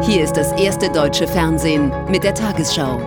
Hier ist das erste deutsche Fernsehen mit der Tagesschau.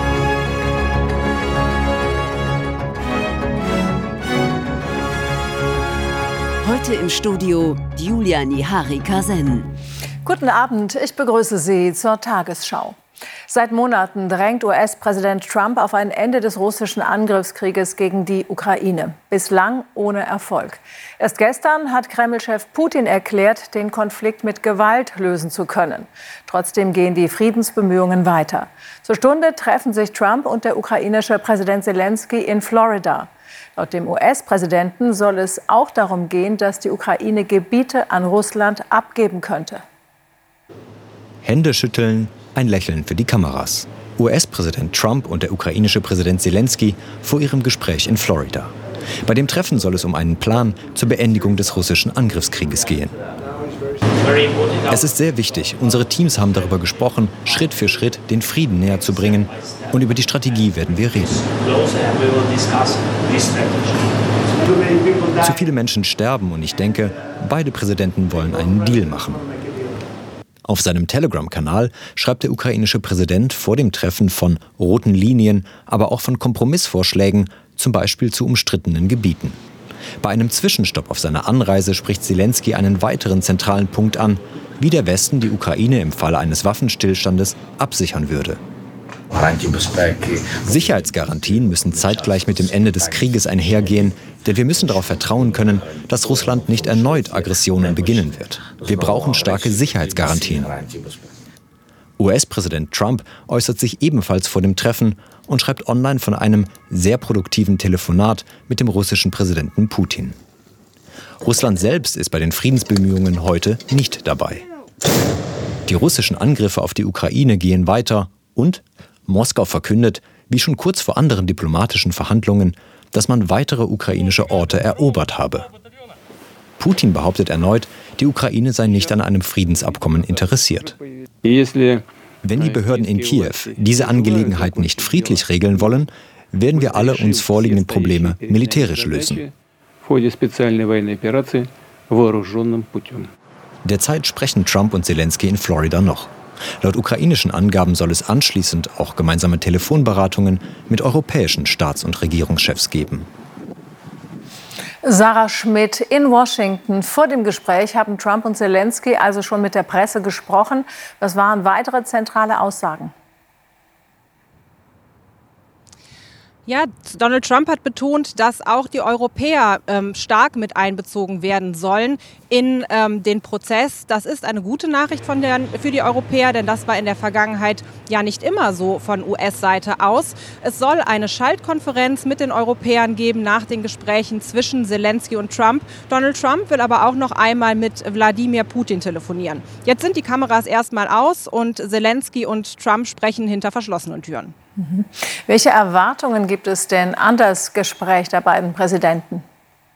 Heute im Studio Julia Nihari-Kasen. Guten Abend, ich begrüße Sie zur Tagesschau. Seit Monaten drängt US-Präsident Trump auf ein Ende des russischen Angriffskrieges gegen die Ukraine. Bislang ohne Erfolg. Erst gestern hat Kreml-Chef Putin erklärt, den Konflikt mit Gewalt lösen zu können. Trotzdem gehen die Friedensbemühungen weiter. Zur Stunde treffen sich Trump und der ukrainische Präsident Zelensky in Florida. Laut dem US-Präsidenten soll es auch darum gehen, dass die Ukraine Gebiete an Russland abgeben könnte. Hände schütteln, ein Lächeln für die Kameras. US-Präsident Trump und der ukrainische Präsident Zelensky vor ihrem Gespräch in Florida. Bei dem Treffen soll es um einen Plan zur Beendigung des russischen Angriffskrieges gehen. Es ist sehr wichtig, unsere Teams haben darüber gesprochen, Schritt für Schritt den Frieden näher zu bringen. Und über die Strategie werden wir reden. Zu viele Menschen sterben und ich denke, beide Präsidenten wollen einen Deal machen. Auf seinem Telegram-Kanal schreibt der ukrainische Präsident vor dem Treffen von roten Linien, aber auch von Kompromissvorschlägen, zum Beispiel zu umstrittenen Gebieten. Bei einem Zwischenstopp auf seiner Anreise spricht Zelensky einen weiteren zentralen Punkt an, wie der Westen die Ukraine im Falle eines Waffenstillstandes absichern würde. Sicherheitsgarantien müssen zeitgleich mit dem Ende des Krieges einhergehen, denn wir müssen darauf vertrauen können, dass Russland nicht erneut Aggressionen beginnen wird. Wir brauchen starke Sicherheitsgarantien. US-Präsident Trump äußert sich ebenfalls vor dem Treffen und schreibt online von einem sehr produktiven Telefonat mit dem russischen Präsidenten Putin. Russland selbst ist bei den Friedensbemühungen heute nicht dabei. Die russischen Angriffe auf die Ukraine gehen weiter und Moskau verkündet, wie schon kurz vor anderen diplomatischen Verhandlungen, dass man weitere ukrainische Orte erobert habe. Putin behauptet erneut, die Ukraine sei nicht an einem Friedensabkommen interessiert. Wenn die Behörden in Kiew diese Angelegenheit nicht friedlich regeln wollen, werden wir alle uns vorliegenden Probleme militärisch lösen. Derzeit sprechen Trump und Zelensky in Florida noch. Laut ukrainischen Angaben soll es anschließend auch gemeinsame Telefonberatungen mit europäischen Staats- und Regierungschefs geben. Sarah Schmidt in Washington. Vor dem Gespräch haben Trump und Zelensky also schon mit der Presse gesprochen. Was waren weitere zentrale Aussagen? Ja, Donald Trump hat betont, dass auch die Europäer stark mit einbezogen werden sollen in den Prozess. Das ist eine gute Nachricht für die Europäer, denn das war in der Vergangenheit ja nicht immer so von US-Seite aus. Es soll eine Schaltkonferenz mit den Europäern geben nach den Gesprächen zwischen Zelensky und Trump. Donald Trump will aber auch noch einmal mit Wladimir Putin telefonieren. Jetzt sind die Kameras erstmal aus und Zelensky und Trump sprechen hinter verschlossenen Türen. Welche Erwartungen gibt es denn an das Gespräch der beiden Präsidenten?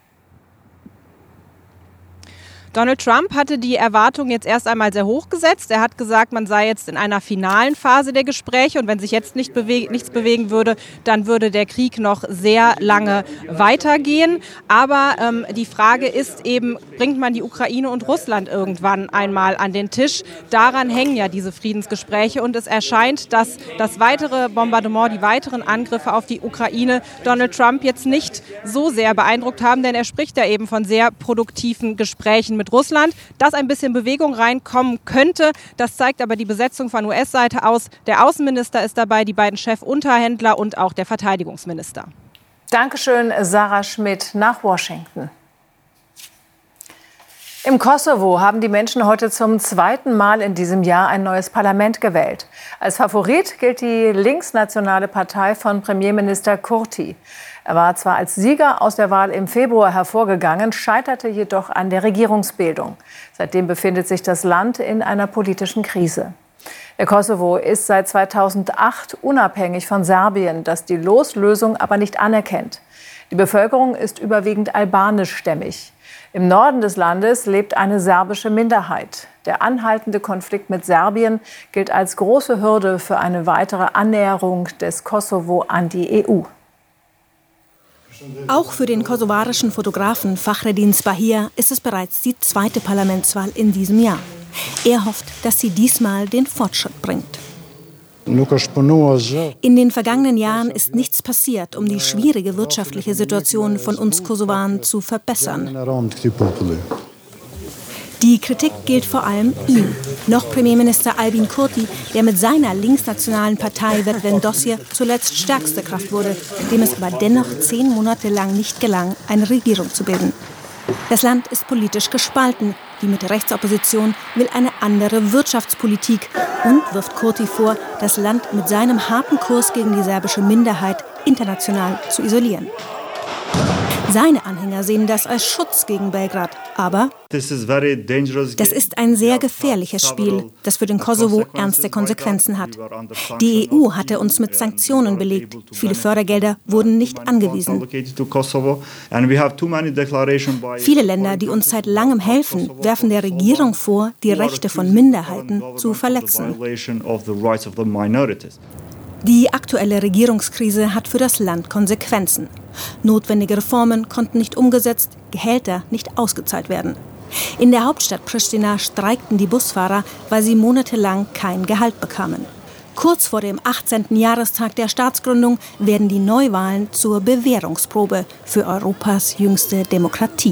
Donald Trump hatte die Erwartungen jetzt erst einmal sehr hoch gesetzt. Er hat gesagt, man sei jetzt in einer finalen Phase der Gespräche und wenn sich jetzt nichts bewegen würde, dann würde der Krieg noch sehr lange weitergehen. Aber die Frage ist eben, bringt man die Ukraine und Russland irgendwann einmal an den Tisch? Daran hängen ja diese Friedensgespräche und es erscheint, dass das weitere Bombardement, die weiteren Angriffe auf die Ukraine Donald Trump jetzt nicht so sehr beeindruckt haben, denn er spricht ja eben von sehr produktiven Gesprächen mit Russland. Dass ein bisschen Bewegung reinkommen könnte, das zeigt aber die Besetzung von US-Seite aus. Der Außenminister ist dabei, die beiden Chefunterhändler und auch der Verteidigungsminister. Dankeschön, Sarah Schmidt nach Washington. Im Kosovo haben die Menschen heute zum zweiten Mal in diesem Jahr ein neues Parlament gewählt. Als Favorit gilt die linksnationale Partei von Premierminister Kurti. Er war zwar als Sieger aus der Wahl im Februar hervorgegangen, scheiterte jedoch an der Regierungsbildung. Seitdem befindet sich das Land in einer politischen Krise. Der Kosovo ist seit 2008 unabhängig von Serbien, das die Loslösung aber nicht anerkennt. Die Bevölkerung ist überwiegend albanischstämmig. Im Norden des Landes lebt eine serbische Minderheit. Der anhaltende Konflikt mit Serbien gilt als große Hürde für eine weitere Annäherung des Kosovo an die EU. Auch für den kosovarischen Fotografen Fahreddin Spahir ist es bereits die zweite Parlamentswahl in diesem Jahr. Er hofft, dass sie diesmal den Fortschritt bringt. In den vergangenen Jahren ist nichts passiert, um die schwierige wirtschaftliche Situation von uns Kosovaren zu verbessern. Die Kritik gilt vor allem ihm. Noch Premierminister Albin Kurti, der mit seiner linksnationalen Partei Vetëvendosje zuletzt stärkste Kraft wurde, dem es aber dennoch 10 Monate lang nicht gelang, eine Regierung zu bilden. Das Land ist politisch gespalten. Die Mitte-Rechts-Opposition will eine andere Wirtschaftspolitik und wirft Kurti vor, das Land mit seinem harten Kurs gegen die serbische Minderheit international zu isolieren. Seine Anhänger sehen das als Schutz gegen Belgrad. Aber das ist ein sehr gefährliches Spiel, das für den Kosovo ernste Konsequenzen hat. Die EU hatte uns mit Sanktionen belegt. Viele Fördergelder wurden nicht angewiesen. Viele Länder, die uns seit langem helfen, werfen der Regierung vor, die Rechte von Minderheiten zu verletzen. Die aktuelle Regierungskrise hat für das Land Konsequenzen. Notwendige Reformen konnten nicht umgesetzt, Gehälter nicht ausgezahlt werden. In der Hauptstadt Pristina streikten die Busfahrer, weil sie monatelang kein Gehalt bekamen. Kurz vor dem 18. Jahrestag der Staatsgründung werden die Neuwahlen zur Bewährungsprobe für Europas jüngste Demokratie.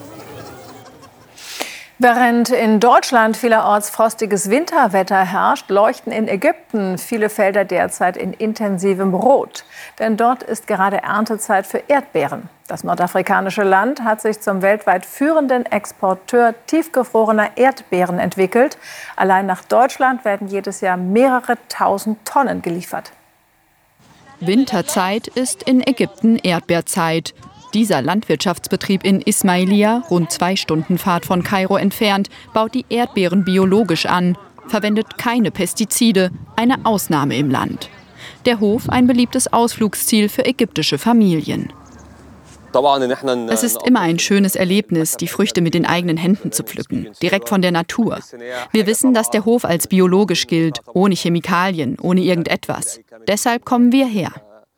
Während in Deutschland vielerorts frostiges Winterwetter herrscht, leuchten in Ägypten viele Felder derzeit in intensivem Rot. Denn dort ist gerade Erntezeit für Erdbeeren. Das nordafrikanische Land hat sich zum weltweit führenden Exporteur tiefgefrorener Erdbeeren entwickelt. Allein nach Deutschland werden jedes Jahr mehrere tausend Tonnen geliefert. Winterzeit ist in Ägypten Erdbeerzeit. Dieser Landwirtschaftsbetrieb in Ismailia, rund 2 Stunden Fahrt von Kairo entfernt, baut die Erdbeeren biologisch an, verwendet keine Pestizide, eine Ausnahme im Land. Der Hof ein beliebtes Ausflugsziel für ägyptische Familien. Es ist immer ein schönes Erlebnis, die Früchte mit den eigenen Händen zu pflücken, direkt von der Natur. Wir wissen, dass der Hof als biologisch gilt, ohne Chemikalien, ohne irgendetwas. Deshalb kommen wir her.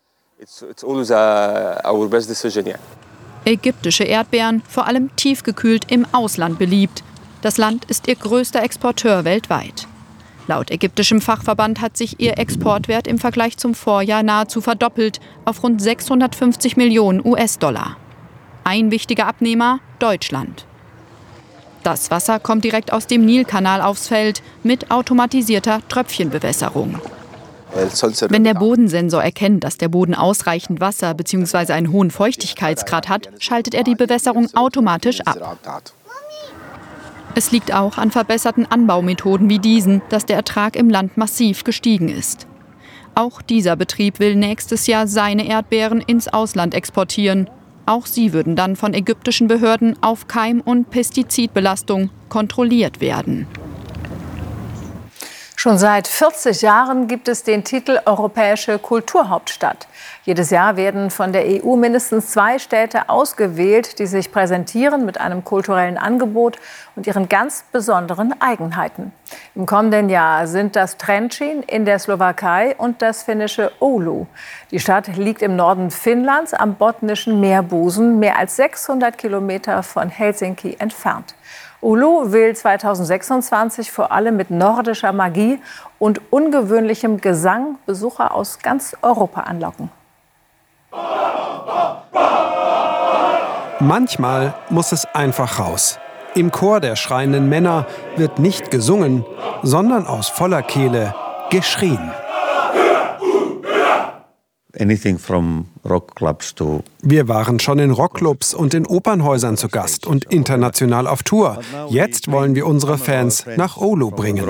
Ägyptische Erdbeeren, vor allem tiefgekühlt, im Ausland beliebt. Das Land ist ihr größter Exporteur weltweit. Laut ägyptischem Fachverband hat sich ihr Exportwert im Vergleich zum Vorjahr nahezu verdoppelt auf rund 650 Millionen US-Dollar. Ein wichtiger Abnehmer: Deutschland. Das Wasser kommt direkt aus dem Nilkanal aufs Feld mit automatisierter Tröpfchenbewässerung. Wenn der Bodensensor erkennt, dass der Boden ausreichend Wasser bzw. einen hohen Feuchtigkeitsgrad hat, schaltet er die Bewässerung automatisch ab. Es liegt auch an verbesserten Anbaumethoden wie diesen, dass der Ertrag im Land massiv gestiegen ist. Auch dieser Betrieb will nächstes Jahr seine Erdbeeren ins Ausland exportieren. Auch sie würden dann von ägyptischen Behörden auf Keim- und Pestizidbelastung kontrolliert werden. Schon seit 40 Jahren gibt es den Titel Europäische Kulturhauptstadt. Jedes Jahr werden von der EU mindestens 2 Städte ausgewählt, die sich präsentieren mit einem kulturellen Angebot und ihren ganz besonderen Eigenheiten. Im kommenden Jahr sind das Trenčín in der Slowakei und das finnische Oulu. Die Stadt liegt im Norden Finnlands am Botnischen Meerbusen, mehr als 600 Kilometer von Helsinki entfernt. Oulu will 2026 vor allem mit nordischer Magie und ungewöhnlichem Gesang Besucher aus ganz Europa anlocken. Manchmal muss es einfach raus. Im Chor der schreienden Männer wird nicht gesungen, sondern aus voller Kehle geschrien. Wir waren schon in Rockclubs und in Opernhäusern zu Gast und international auf Tour. Jetzt wollen wir unsere Fans nach Oulu bringen.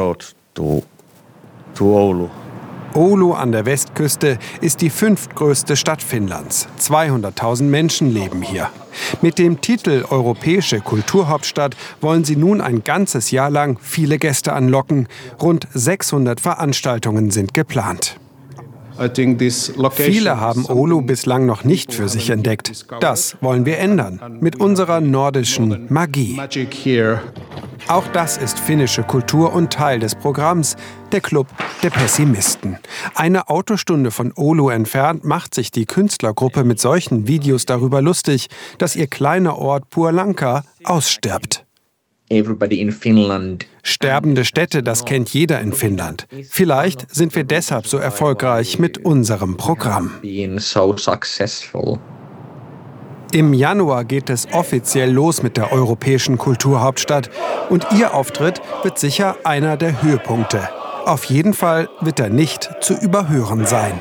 Oulu an der Westküste ist die 5. größte Stadt Finnlands. 200.000 Menschen leben hier. Mit dem Titel Europäische Kulturhauptstadt wollen sie nun ein ganzes Jahr lang viele Gäste anlocken. Rund 600 Veranstaltungen sind geplant. Viele haben Oulu bislang noch nicht für sich entdeckt. Das wollen wir ändern, mit unserer nordischen Magie. Auch das ist finnische Kultur und Teil des Programms, der Club der Pessimisten. Eine Autostunde von Oulu entfernt macht sich die Künstlergruppe mit solchen Videos darüber lustig, dass ihr kleiner Ort Puolanka ausstirbt. Sterbende Städte, das kennt jeder in Finnland. Vielleicht sind wir deshalb so erfolgreich mit unserem Programm. Im Januar geht es offiziell los mit der europäischen Kulturhauptstadt und ihr Auftritt wird sicher einer der Höhepunkte. Auf jeden Fall wird er nicht zu überhören sein.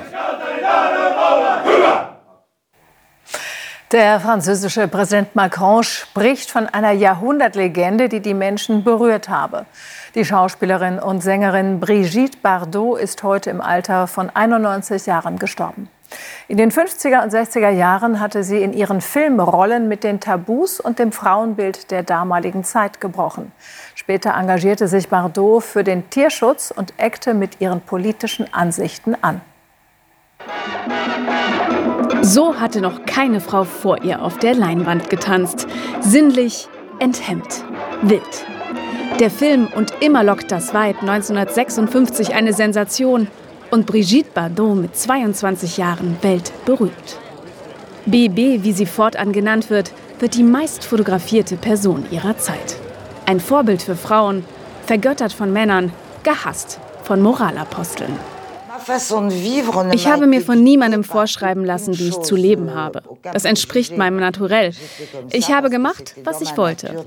Der französische Präsident Macron spricht von einer Jahrhundertlegende, die die Menschen berührt habe. Die Schauspielerin und Sängerin Brigitte Bardot ist heute im Alter von 91 Jahren gestorben. In den 50er und 60er Jahren hatte sie in ihren Filmrollen mit den Tabus und dem Frauenbild der damaligen Zeit gebrochen. Später engagierte sich Bardot für den Tierschutz und eckte mit ihren politischen Ansichten an. So hatte noch keine Frau vor ihr auf der Leinwand getanzt. Sinnlich, enthemmt, wild. Der Film Und immer lockt das Weib 1956 eine Sensation und Brigitte Bardot mit 22 Jahren weltberühmt. BB, wie sie fortan genannt wird, wird die meist fotografierte Person ihrer Zeit. Ein Vorbild für Frauen, vergöttert von Männern, gehasst von Moralaposteln. Ich habe mir von niemandem vorschreiben lassen, wie ich zu leben habe. Das entspricht meinem Naturell. Ich habe gemacht, was ich wollte.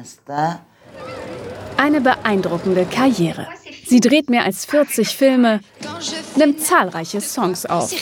Eine beeindruckende Karriere. Sie dreht mehr als 40 Filme, nimmt zahlreiche Songs auf.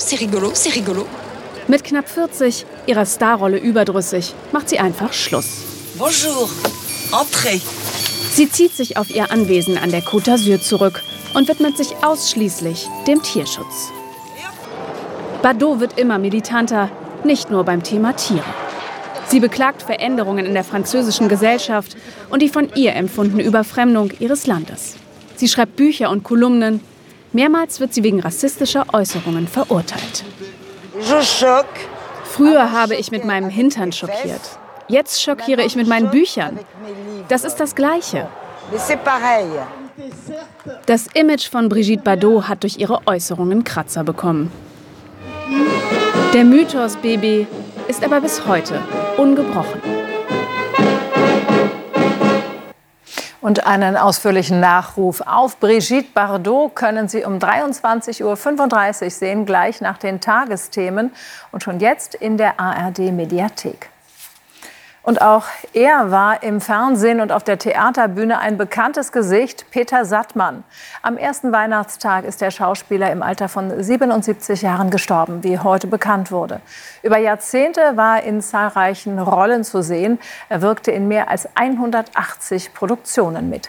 Mit knapp 40, ihrer Starrolle überdrüssig, macht sie einfach Schluss. Bonjour, entrez. Sie zieht sich auf ihr Anwesen an der Côte d'Azur zurück und widmet sich ausschließlich dem Tierschutz. Bardot wird immer militanter, nicht nur beim Thema Tiere. Sie beklagt Veränderungen in der französischen Gesellschaft und die von ihr empfundene Überfremdung ihres Landes. Sie schreibt Bücher und Kolumnen. Mehrmals wird sie wegen rassistischer Äußerungen verurteilt. Früher habe ich mit meinem Hintern schockiert. Jetzt schockiere ich mit meinen Büchern. Das ist das Gleiche. Das Image von Brigitte Bardot hat durch ihre Äußerungen Kratzer bekommen. Der Mythos BB ist aber bis heute ungebrochen. Und einen ausführlichen Nachruf auf Brigitte Bardot können Sie um 23:35 Uhr sehen, gleich nach den Tagesthemen und schon jetzt in der ARD-Mediathek. Und auch er war im Fernsehen und auf der Theaterbühne ein bekanntes Gesicht, Peter Sattmann. Am ersten Weihnachtstag ist der Schauspieler im Alter von 77 Jahren gestorben, wie heute bekannt wurde. Über Jahrzehnte war er in zahlreichen Rollen zu sehen. Er wirkte in mehr als 180 Produktionen mit.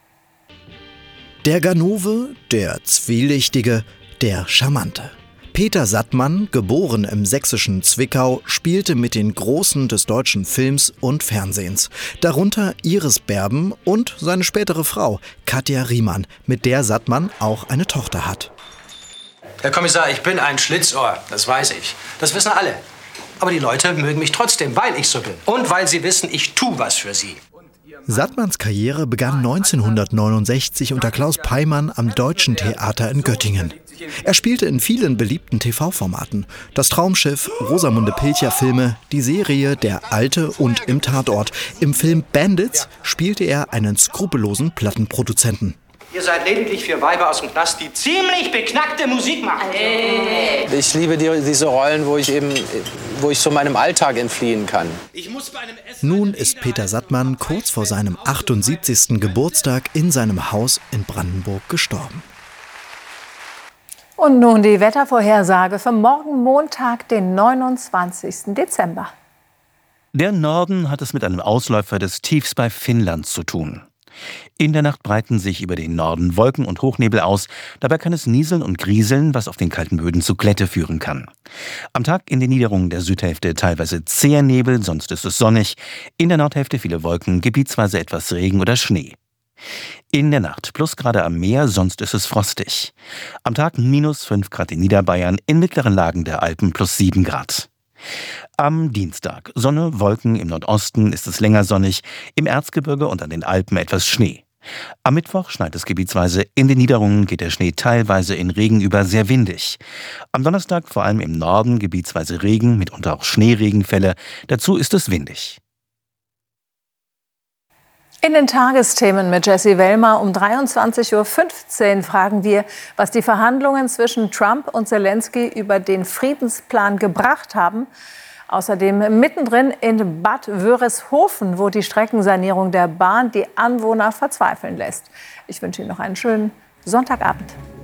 Der Ganove, der Zwielichtige, der Charmante. Peter Sattmann, geboren im sächsischen Zwickau, spielte mit den Großen des deutschen Films und Fernsehens. Darunter Iris Berben und seine spätere Frau, Katja Riemann, mit der Sattmann auch eine Tochter hat. Herr Kommissar, ich bin ein Schlitzohr, das weiß ich. Das wissen alle. Aber die Leute mögen mich trotzdem, weil ich so bin. Und weil sie wissen, ich tue was für sie. Sattmanns Karriere begann 1969 unter Klaus Peimann am Deutschen Theater in Göttingen. Er spielte in vielen beliebten TV-Formaten. Das Traumschiff, Rosamunde Pilcher-Filme, die Serie Der Alte und Im Tatort. Im Film Bandits spielte er einen skrupellosen Plattenproduzenten. Ihr seid lediglich 4 Weiber aus dem Knast, die ziemlich beknackte Musik machen. Ich liebe diese Rollen, wo ich so meinem Alltag entfliehen kann. Nun ist Peter Sattmann kurz vor seinem 78. Geburtstag in seinem Haus in Brandenburg gestorben. Und nun die Wettervorhersage für morgen Montag, den 29. Dezember. Der Norden hat es mit einem Ausläufer des Tiefs bei Finnland zu tun. In der Nacht breiten sich über den Norden Wolken und Hochnebel aus. Dabei kann es nieseln und grieseln, was auf den kalten Böden zu Glätte führen kann. Am Tag in den Niederungen der Südhälfte teilweise zäher Nebel, sonst ist es sonnig. In der Nordhälfte viele Wolken, gebietsweise etwas Regen oder Schnee. In der Nacht Plusgrade am Meer, sonst ist es frostig. Am Tag -5 Grad in Niederbayern, in mittleren Lagen der Alpen +7 Grad. Am Dienstag Sonne, Wolken, im Nordosten ist es länger sonnig, im Erzgebirge und an den Alpen etwas Schnee. Am Mittwoch schneit es gebietsweise, in den Niederungen geht der Schnee teilweise in Regen über, sehr windig. Am Donnerstag vor allem im Norden gebietsweise Regen, mitunter auch Schneeregenfälle, dazu ist es windig. In den Tagesthemen mit Jessie Wellmer um 23:15 Uhr fragen wir, was die Verhandlungen zwischen Trump und Zelensky über den Friedensplan gebracht haben. Außerdem mittendrin in Bad Wörishofen, wo die Streckensanierung der Bahn die Anwohner verzweifeln lässt. Ich wünsche Ihnen noch einen schönen Sonntagabend.